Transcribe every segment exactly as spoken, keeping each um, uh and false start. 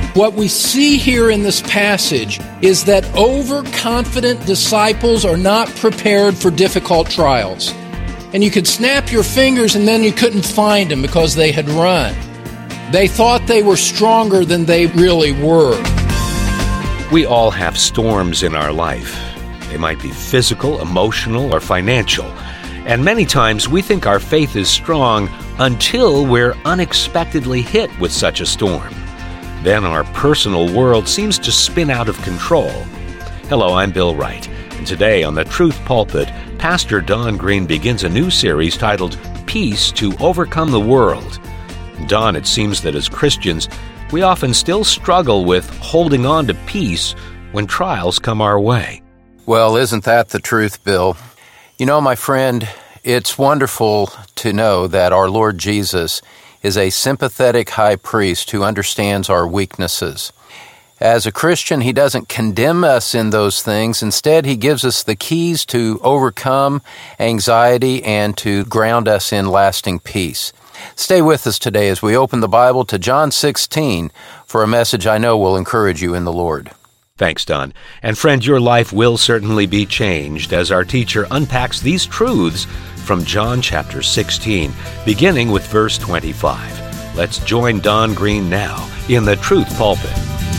What we see here in this passage is that overconfident disciples are not prepared for difficult trials. And you could snap your fingers and then you couldn't find them because they had run. They thought they were stronger than they really were. We all have storms in our life. They might be physical, emotional, or financial. And many times we think our faith is strong until we're unexpectedly hit with such a storm. Then our personal world seems to spin out of control. Hello, I'm Bill Wright, and today on the Truth Pulpit, Pastor Don Green begins a new series titled Peace to Overcome the World. Don, it seems that as Christians, we often still struggle with holding on to peace when trials come our way. Well, isn't that the truth, Bill? You know, my friend, it's wonderful to know that our Lord Jesus is a sympathetic high priest who understands our weaknesses. As a Christian, he doesn't condemn us in those things. Instead, he gives us the keys to overcome anxiety and to ground us in lasting peace. Stay with us today as we open the Bible to John sixteen for a message I know will encourage you in the Lord. Thanks, Don. And friend, your life will certainly be changed as our teacher unpacks these truths from John chapter sixteen, beginning with verse twenty-five. Let's join Don Green now in the Truth Pulpit.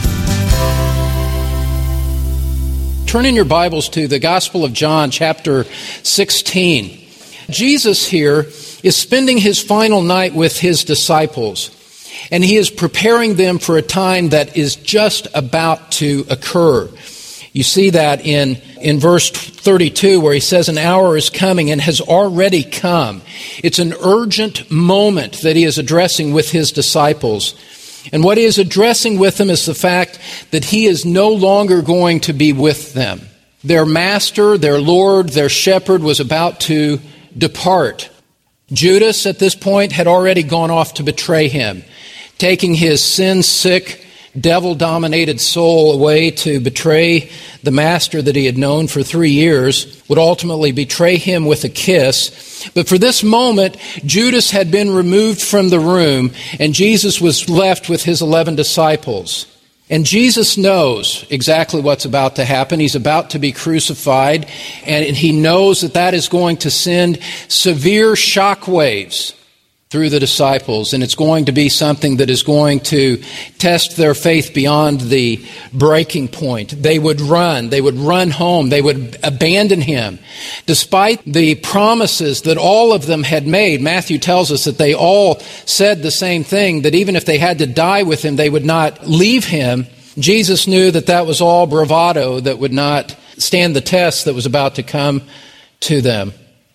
Turn in your Bibles to the Gospel of John chapter sixteen. Jesus here is spending his final night with his disciples, and he is preparing them for a time that is just about to occur. You see that in, in verse thirty-two where he says an hour is coming and has already come. It's an urgent moment that he is addressing with his disciples. And what he is addressing with them is the fact that he is no longer going to be with them. Their master, their Lord, their shepherd was about to depart. Judas at this point had already gone off to betray him, taking his sin-sick, devil-dominated soul away to betray the master that he had known for three years, would ultimately betray him with a kiss. But for this moment, Judas had been removed from the room, and Jesus was left with his eleven disciples. And Jesus knows exactly what's about to happen. He's about to be crucified, and he knows that that is going to send severe shock waves through the disciples, and it's going to be something that is going to test their faith beyond the breaking point. They would run. They would run home. They would abandon him. Despite the promises that all of them had made, Matthew tells us that they all said the same thing, that even if they had to die with him, they would not leave him. Jesus knew that that was all bravado that would not stand the test that was about to come to them.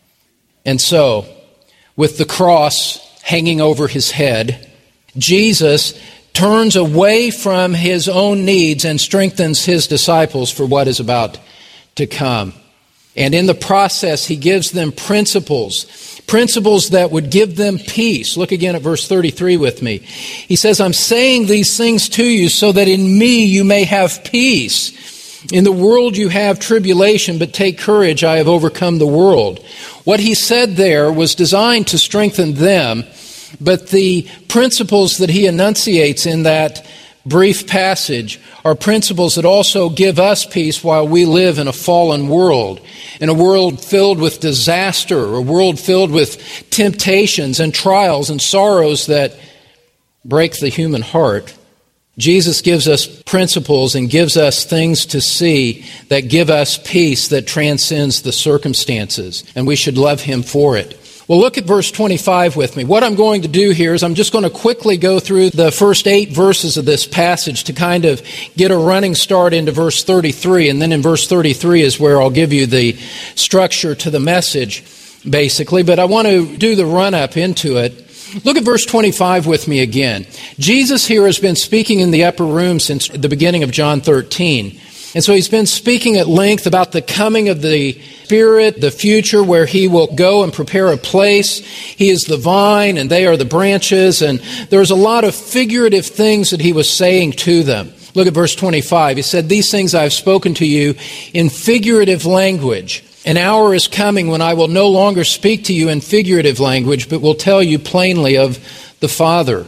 And so, with the cross hanging over his head, Jesus turns away from his own needs and strengthens his disciples for what is about to come. And in the process, he gives them principles, principles that would give them peace. Look again at verse thirty-three with me. He says, I'm saying these things to you so that in me you may have peace. In the world you have tribulation, but take courage, I have overcome the world. What he said there was designed to strengthen them, but the principles that he enunciates in that brief passage are principles that also give us peace while we live in a fallen world, in a world filled with disaster, a world filled with temptations and trials and sorrows that break the human heart. Jesus gives us principles and gives us things to see that give us peace that transcends the circumstances, and we should love him for it. Well, look at verse twenty-five with me. What I'm going to do here is I'm just going to quickly go through the first eight verses of this passage to kind of get a running start into verse thirty-three, and then in verse thirty-three is where I'll give you the structure to the message, basically. But I want to do the run-up into it. Look at verse twenty-five with me again. Jesus here has been speaking in the upper room since the beginning of John thirteen. And so he's been speaking at length about the coming of the Spirit, the future where he will go and prepare a place. He is the vine and they are the branches. And there's a lot of figurative things that he was saying to them. Look at verse twenty-five. He said, these things I have spoken to you in figurative language. An hour is coming when I will no longer speak to you in figurative language, but will tell you plainly of the Father.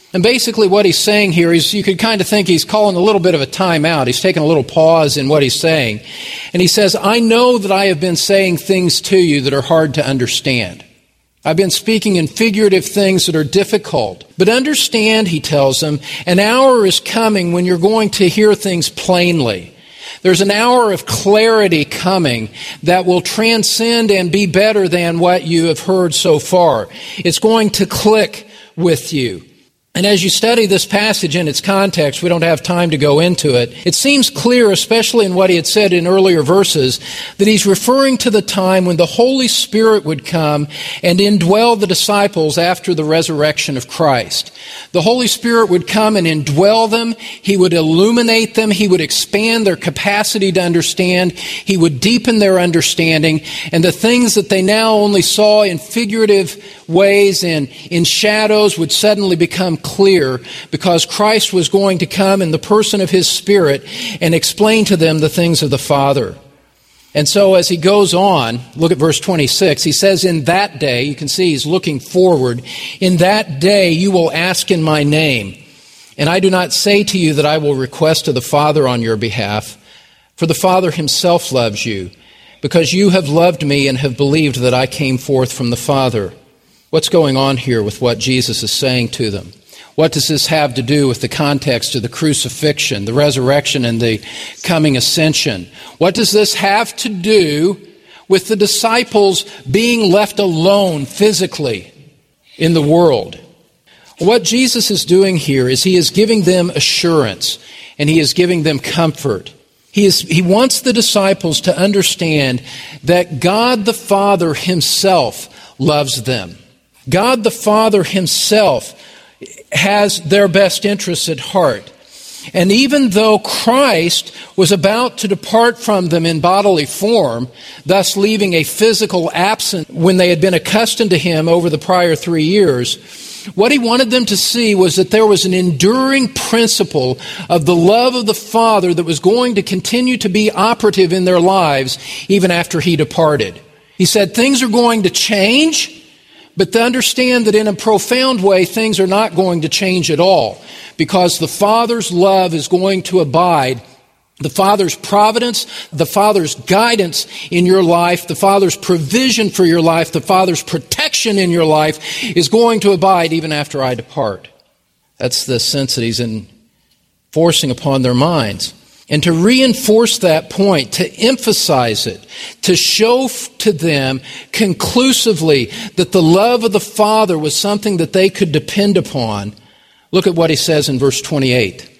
And basically what he's saying here is, you could kind of think he's calling a little bit of a time out. He's taking a little pause in what he's saying. And he says, I know that I have been saying things to you that are hard to understand. I've been speaking in figurative things that are difficult. But understand, he tells them, an hour is coming when you're going to hear things plainly. There's an hour of clarity coming that will transcend and be better than what you have heard so far. It's going to click with you. And as you study this passage in its context, we don't have time to go into it, it seems clear, especially in what he had said in earlier verses, that he's referring to the time when the Holy Spirit would come and indwell the disciples after the resurrection of Christ. The Holy Spirit would come and indwell them. He would illuminate them. He would expand their capacity to understand. He would deepen their understanding. And the things that they now only saw in figurative ways and in shadows would suddenly become clear, because Christ was going to come in the person of his Spirit and explain to them the things of the Father. And so as he goes on, look at verse twenty-six, he says, in that day, you can see he's looking forward, in that day you will ask in my name. And I do not say to you that I will request to the Father on your behalf, for the Father himself loves you, because you have loved me and have believed that I came forth from the Father. What's going on here with what Jesus is saying to them? What does this have to do with the context of the crucifixion, the resurrection, and the coming ascension? What does this have to do with the disciples being left alone physically in the world? What Jesus is doing here is he is giving them assurance, and he is giving them comfort. He is, he wants the disciples to understand that God the Father himself loves them. God the Father himself has their best interests at heart. And even though Christ was about to depart from them in bodily form, thus leaving a physical absence when they had been accustomed to him over the prior three years, what he wanted them to see was that there was an enduring principle of the love of the Father that was going to continue to be operative in their lives even after he departed. He said things are going to change, but to understand that in a profound way, things are not going to change at all, because the Father's love is going to abide. The Father's providence, the Father's guidance in your life, the Father's provision for your life, the Father's protection in your life is going to abide even after I depart. That's the sense that he's enforcing upon their minds. And to reinforce that point, to emphasize it, to show to them conclusively that the love of the Father was something that they could depend upon, look at what he says in verse twenty-eight.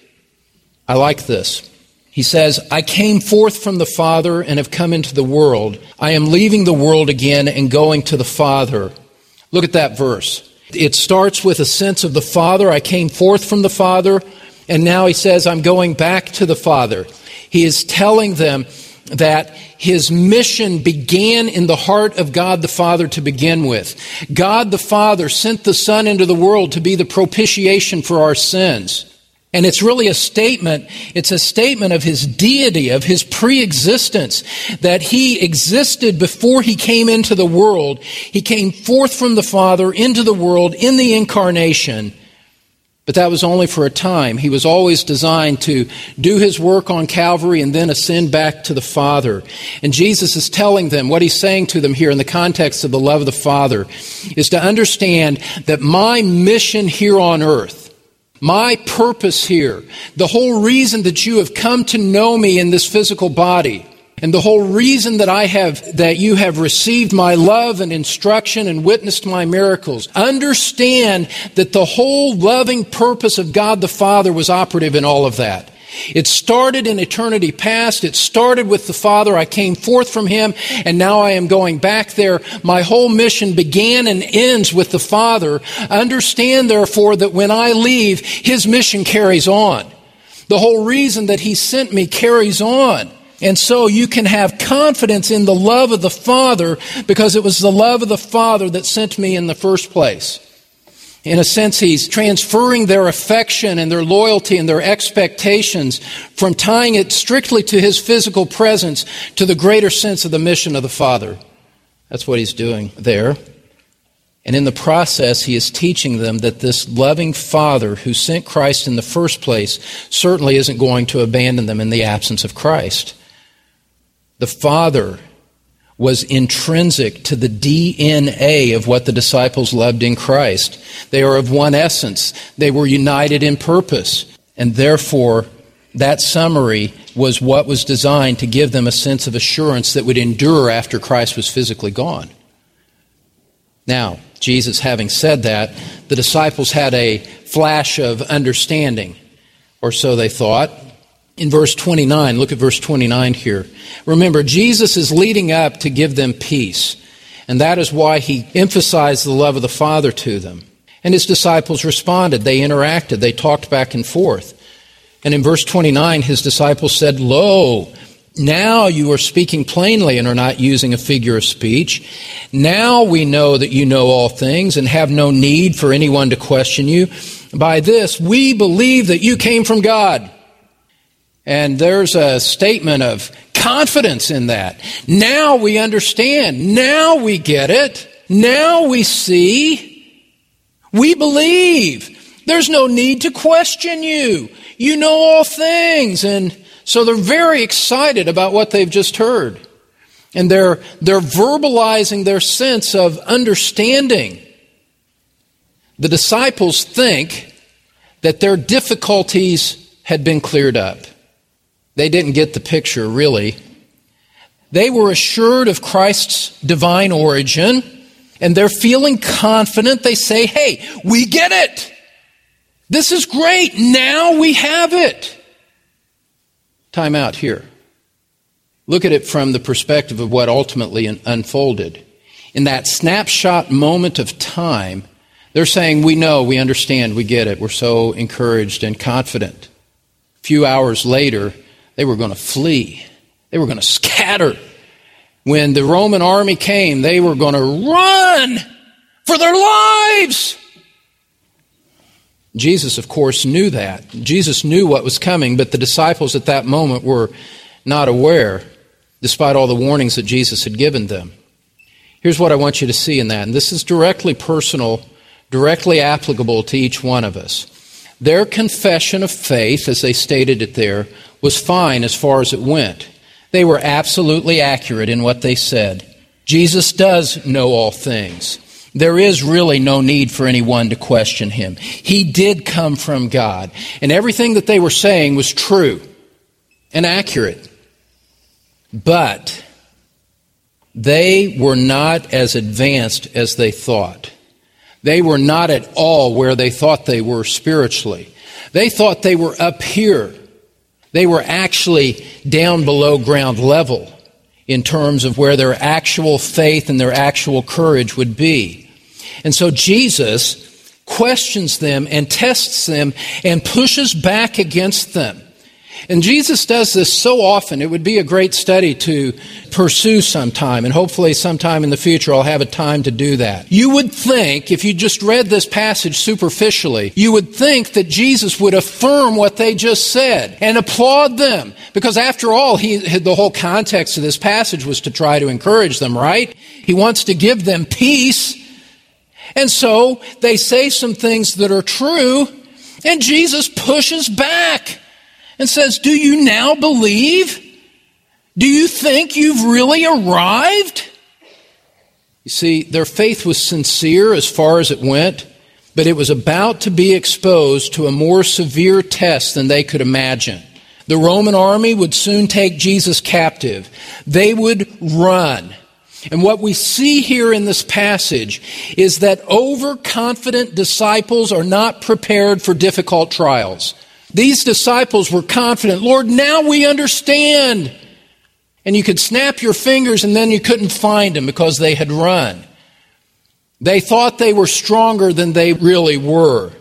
I like this. He says, I came forth from the Father and have come into the world. I am leaving the world again and going to the Father. Look at that verse. It starts with a sense of the Father. I came forth from the Father. And now he says, I'm going back to the Father. He is telling them that his mission began in the heart of God the Father to begin with. God the Father sent the Son into the world to be the propitiation for our sins. And it's really a statement, it's a statement of his deity, of his pre-existence, that he existed before he came into the world. He came forth from the Father into the world in the incarnation. But that was only for a time. He was always designed to do his work on Calvary and then ascend back to the Father. And Jesus is telling them, what he's saying to them here in the context of the love of the Father, is to understand that my mission here on earth, my purpose here, the whole reason that you have come to know me in this physical body, and the whole reason that I have, that you have received my love and instruction and witnessed my miracles, understand that the whole loving purpose of God the Father was operative in all of that. It started in eternity past. It started with the Father. I came forth from him, and now I am going back there. My whole mission began and ends with the Father. Understand, therefore, that when I leave, his mission carries on. The whole reason that he sent me carries on. And so you can have confidence in the love of the Father, because it was the love of the Father that sent me in the first place. In a sense, he's transferring their affection and their loyalty and their expectations from tying it strictly to his physical presence to the greater sense of the mission of the Father. That's what he's doing there. And in the process, he is teaching them that this loving Father who sent Christ in the first place certainly isn't going to abandon them in the absence of Christ. The Father was intrinsic to the D N A of what the disciples loved in Christ. They are of one essence. They were united in purpose. And therefore, that summary was what was designed to give them a sense of assurance that would endure after Christ was physically gone. Now, Jesus having said that, the disciples had a flash of understanding, or so they thought. In verse twenty-nine, look at verse twenty-nine here. Remember, Jesus is leading up to give them peace, and that is why he emphasized the love of the Father to them. And his disciples responded. They interacted. They talked back and forth. And in verse twenty-nine, his disciples said, "Lo, now you are speaking plainly and are not using a figure of speech. Now we know that you know all things and have no need for anyone to question you. By this, we believe that you came from God." And there's a statement of confidence in that. Now we understand. Now we get it. Now we see. We believe. There's no need to question you. You know all things. And so they're very excited about what they've just heard. And they're, they're verbalizing their sense of understanding. The disciples think that their difficulties had been cleared up. They didn't get the picture, really. They were assured of Christ's divine origin, and they're feeling confident. They say, "Hey, we get it. This is great. Now we have it." Time out here. Look at it from the perspective of what ultimately unfolded. In that snapshot moment of time, they're saying, "We know, we understand, we get it. We're so encouraged and confident." A few hours later, they were going to flee. They were going to scatter. When the Roman army came, they were going to run for their lives. Jesus, of course, knew that. Jesus knew what was coming, but the disciples at that moment were not aware, despite all the warnings that Jesus had given them. Here's what I want you to see in that, and this is directly personal, directly applicable to each one of us. Their confession of faith, as they stated it there, was fine as far as it went. They were absolutely accurate in what they said. Jesus does know all things. There is really no need for anyone to question him. He did come from God, and everything that they were saying was true and accurate. But they were not as advanced as they thought. They were not at all where they thought they were spiritually. They thought they were up here. They were actually down below ground level in terms of where their actual faith and their actual courage would be. And so Jesus questions them and tests them and pushes back against them. And Jesus does this so often, it would be a great study to pursue sometime, and hopefully sometime in the future I'll have a time to do that. You would think, if you just read this passage superficially, you would think that Jesus would affirm what they just said and applaud them. Because after all, he, the whole context of this passage was to try to encourage them, right? He wants to give them peace. And so they say some things that are true, and Jesus pushes back and says, "Do you now believe? Do you think you've really arrived?" You see, their faith was sincere as far as it went, but it was about to be exposed to a more severe test than they could imagine. The Roman army would soon take Jesus captive. They would run. And what we see here in this passage is that overconfident disciples are not prepared for difficult trials. These disciples were confident, "Lord, now we understand." And you could snap your fingers and then you couldn't find them because they had run. They thought they were stronger than they really were.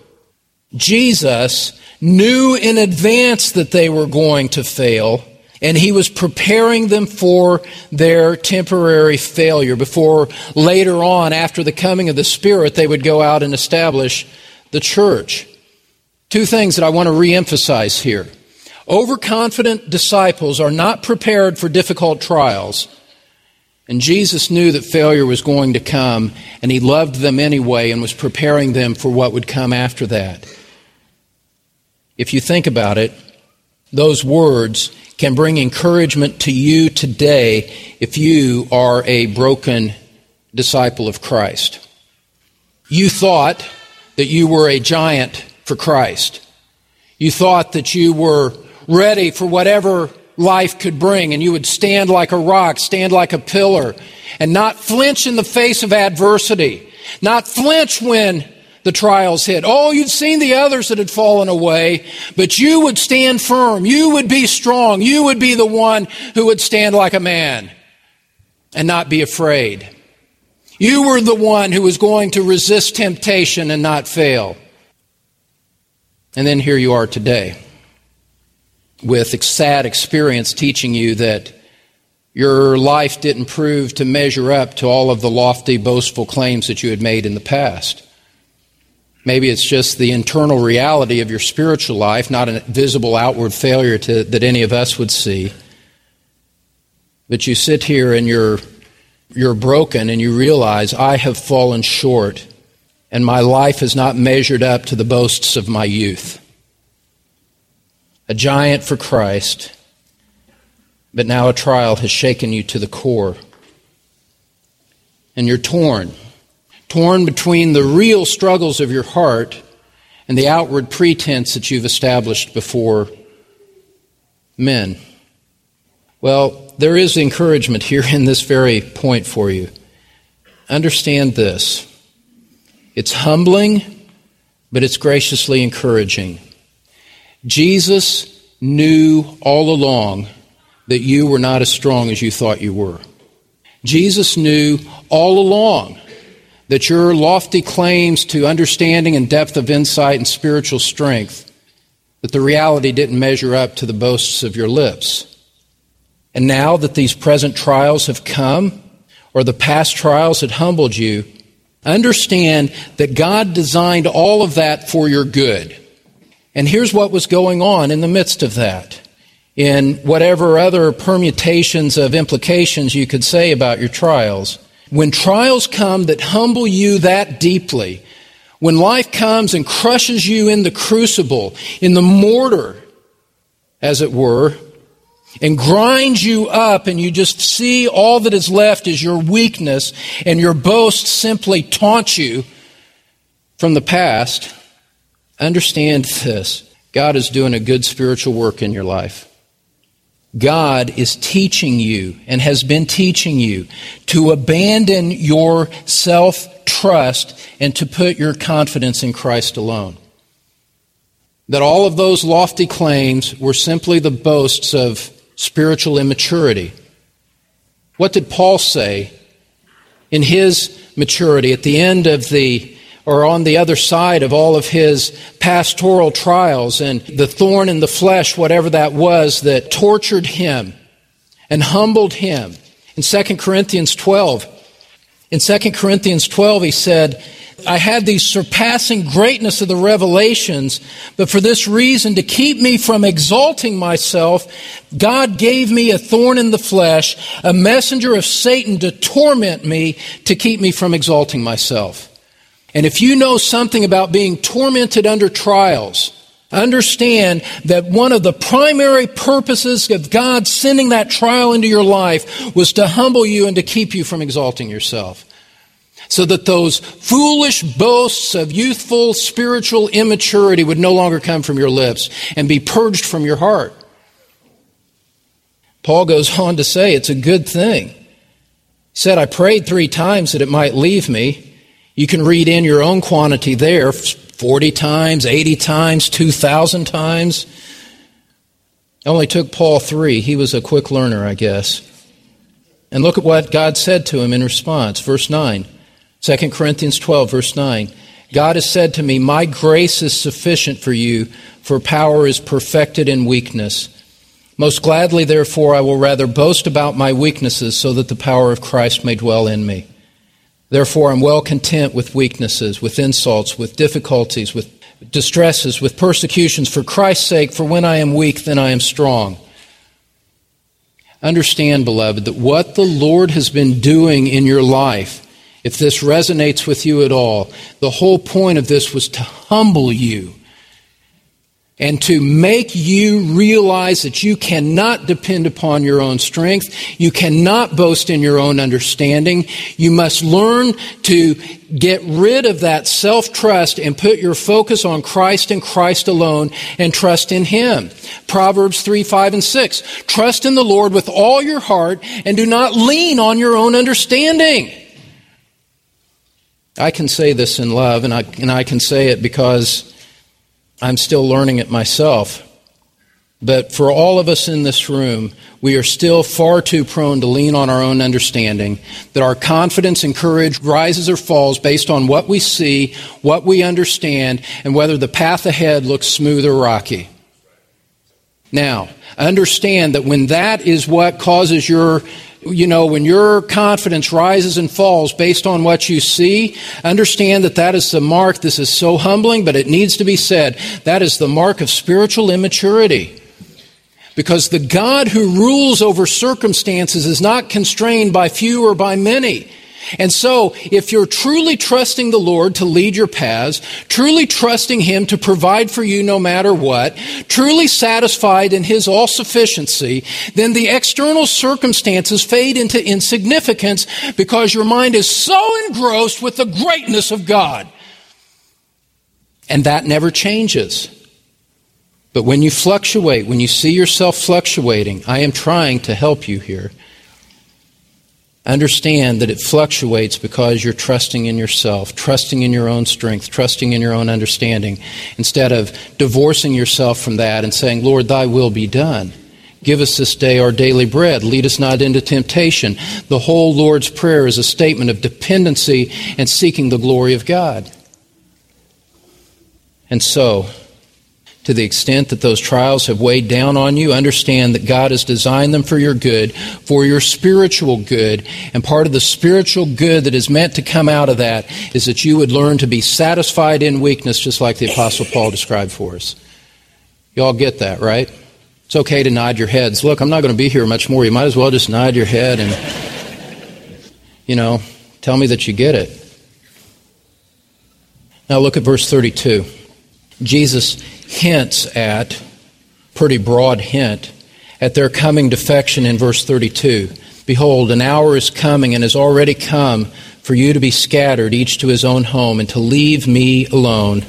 Jesus knew in advance that they were going to fail, and he was preparing them for their temporary failure before later on, after the coming of the Spirit, they would go out and establish the church. Two things that I want to reemphasize here. Overconfident disciples are not prepared for difficult trials. And Jesus knew that failure was going to come, and he loved them anyway and was preparing them for what would come after that. If you think about it, those words can bring encouragement to you today if you are a broken disciple of Christ. You thought that you were a giant for Christ. You thought that you were ready for whatever life could bring, and you would stand like a rock, stand like a pillar, and not flinch in the face of adversity, not flinch when the trials hit. Oh, you'd seen the others that had fallen away, but you would stand firm. You would be strong. You would be the one who would stand like a man and not be afraid. You were the one who was going to resist temptation and not fail. And then here you are today, with sad experience teaching you that your life didn't prove to measure up to all of the lofty, boastful claims that you had made in the past. Maybe it's just the internal reality of your spiritual life, not a visible outward failure to, that any of us would see. But you sit here and you're, you're broken and you realize, I have fallen short and my life has not measured up to the boasts of my youth. A giant for Christ, but now a trial has shaken you to the core. And you're torn. Torn between the real struggles of your heart and the outward pretense that you've established before men. Well, there is encouragement here in this very point for you. Understand this. It's humbling, but it's graciously encouraging. Jesus knew all along that you were not as strong as you thought you were. Jesus knew all along that your lofty claims to understanding and depth of insight and spiritual strength, that the reality didn't measure up to the boasts of your lips. And now that these present trials have come, or the past trials had humbled you, understand that God designed all of that for your good. And here's what was going on in the midst of that, in whatever other permutations of implications you could say about your trials. When trials come that humble you that deeply, when life comes and crushes you in the crucible, in the mortar, as it were, and grinds you up and you just see all that is left is your weakness and your boasts simply taunt you from the past, understand this. God is doing a good spiritual work in your life. God is teaching you and has been teaching you to abandon your self-trust and to put your confidence in Christ alone. That all of those lofty claims were simply the boasts of spiritual immaturity. What did Paul say in his maturity at the end of the, or on the other side of all of his pastoral trials and the thorn in the flesh, whatever that was, that tortured him and humbled him? In Second Corinthians twelve, in Second Corinthians twelve, he said, I had the surpassing greatness of the revelations, but for this reason, to keep me from exalting myself, God gave me a thorn in the flesh, a messenger of Satan to torment me, to keep me from exalting myself. And if you know something about being tormented under trials, understand that one of the primary purposes of God sending that trial into your life was to humble you and to keep you from exalting yourself. So that those foolish boasts of youthful spiritual immaturity would no longer come from your lips and be purged from your heart. Paul goes on to say it's a good thing. He said, I prayed three times that it might leave me. You can read in your own quantity there, forty times, eighty times, two thousand times. It only took Paul three. He was a quick learner, I guess. And look at what God said to him in response. Verse nine. Second Corinthians twelve, verse nine. God has said to me, my grace is sufficient for you, for power is perfected in weakness. Most gladly, therefore, I will rather boast about my weaknesses so that the power of Christ may dwell in me. Therefore, I'm well content with weaknesses, with insults, with difficulties, with distresses, with persecutions for Christ's sake, for when I am weak, then I am strong. Understand, beloved, that what the Lord has been doing in your life, if this resonates with you at all, the whole point of this was to humble you and to make you realize that you cannot depend upon your own strength. You cannot boast in your own understanding. You must learn to get rid of that self-trust and put your focus on Christ and Christ alone and trust in Him. Proverbs three, five, and six. Trust in the Lord with all your heart and do not lean on your own understanding. I can say this in love, and I, and I can say it because I'm still learning it myself. But for all of us in this room, we are still far too prone to lean on our own understanding, that our confidence and courage rises or falls based on what we see, what we understand, and whether the path ahead looks smooth or rocky. Now, understand that when that is what causes your You know, when your confidence rises and falls based on what you see, understand that that is the mark. This is so humbling, but it needs to be said. That is the mark of spiritual immaturity. Because the God who rules over circumstances is not constrained by few or by many. And so, if you're truly trusting the Lord to lead your paths, truly trusting Him to provide for you no matter what, truly satisfied in His all-sufficiency, then the external circumstances fade into insignificance because your mind is so engrossed with the greatness of God. And that never changes. But when you fluctuate, when you see yourself fluctuating, I am trying to help you here. Understand that it fluctuates because you're trusting in yourself, trusting in your own strength, trusting in your own understanding, instead of divorcing yourself from that and saying, Lord, thy will be done. Give us this day our daily bread. Lead us not into temptation. The whole Lord's Prayer is a statement of dependency and seeking the glory of God. And so, to the extent that those trials have weighed down on you, understand that God has designed them for your good, for your spiritual good. And part of the spiritual good that is meant to come out of that is that you would learn to be satisfied in weakness, just like the Apostle Paul described for us. You all get that, right? It's okay to nod your heads. Look, I'm not going to be here much more. You might as well just nod your head and, you know, tell me that you get it. Now look at verse thirty-two. Jesus hints at, pretty broad hint, at their coming defection in verse thirty-two. Behold, an hour is coming and has already come for you to be scattered, each to his own home, and to leave me alone.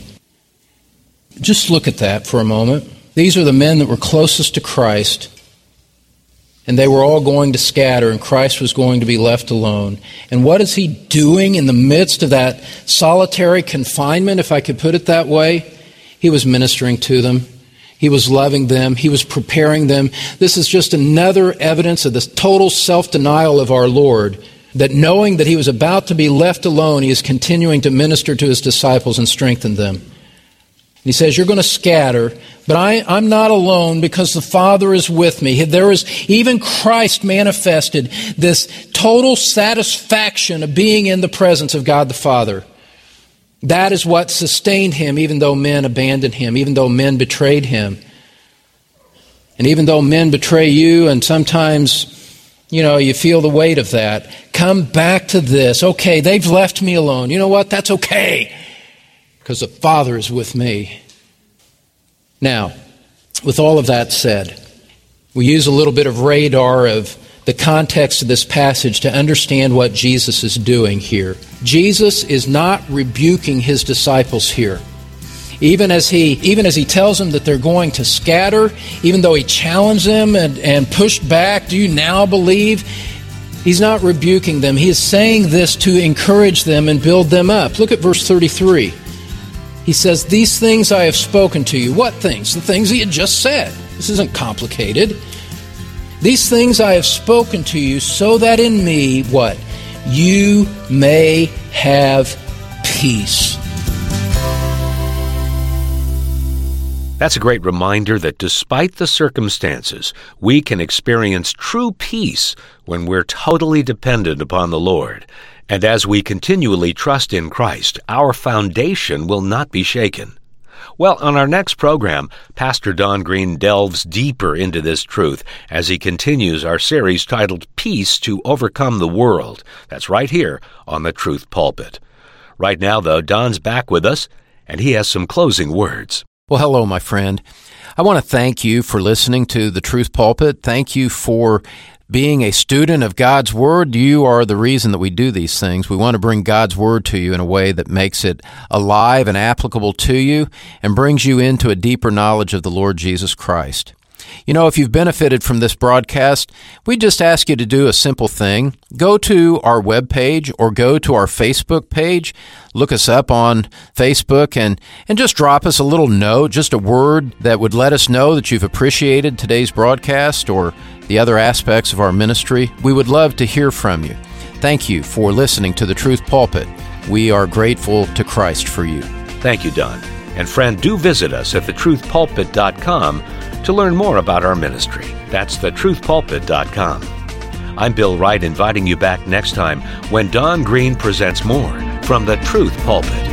Just look at that for a moment. These are the men that were closest to Christ, and they were all going to scatter, and Christ was going to be left alone. And what is he doing in the midst of that solitary confinement, if I could put it that way? He was ministering to them. He was loving them. He was preparing them. This is just another evidence of the total self-denial of our Lord, that knowing that he was about to be left alone, he is continuing to minister to his disciples and strengthen them. He says, you're going to scatter, but I, I'm not alone because the Father is with me. There is, even Christ manifested this total satisfaction of being in the presence of God the Father. That is what sustained him, even though men abandoned him, even though men betrayed him. And even though men betray you, and sometimes, you know, you feel the weight of that, come back to this. Okay, they've left me alone. You know what? That's okay, because the Father is with me. Now, with all of that said, we use a little bit of radar of the context of this passage to understand what Jesus is doing here. Jesus is not rebuking his disciples here. Even as he even as he tells them that they're going to scatter, even though he challenged them and, and pushed back, do you now believe? He's not rebuking them. He is saying this to encourage them and build them up. Look at verse thirty-three. He says, these things I have spoken to you. What things? The things he had just said. This isn't complicated. These things I have spoken to you so that in me, what? You may have peace. That's a great reminder that despite the circumstances, we can experience true peace when we're totally dependent upon the Lord. And as we continually trust in Christ, our foundation will not be shaken. Well, on our next program, Pastor Don Green delves deeper into this truth as he continues our series titled Peace to Overcome the World. That's right here on the Truth Pulpit. Right now, though, Don's back with us, and he has some closing words. Well, hello, my friend. I want to thank you for listening to the Truth Pulpit. Thank you for being a student of God's Word. You are the reason that we do these things. We want to bring God's Word to you in a way that makes it alive and applicable to you and brings you into a deeper knowledge of the Lord Jesus Christ. You know, if you've benefited from this broadcast, we just ask you to do a simple thing. Go to our webpage or go to our Facebook page. Look us up on Facebook and, and just drop us a little note, just a word that would let us know that you've appreciated today's broadcast or the other aspects of our ministry. We would love to hear from you. Thank you for listening to the Truth Pulpit. We are grateful to Christ for you. Thank you, Don. And friend, do visit us at the truth pulpit dot com to learn more about our ministry. That's the truth pulpit dot com. I'm Bill Wright, inviting you back next time when Don Green presents more from the Truth Pulpit.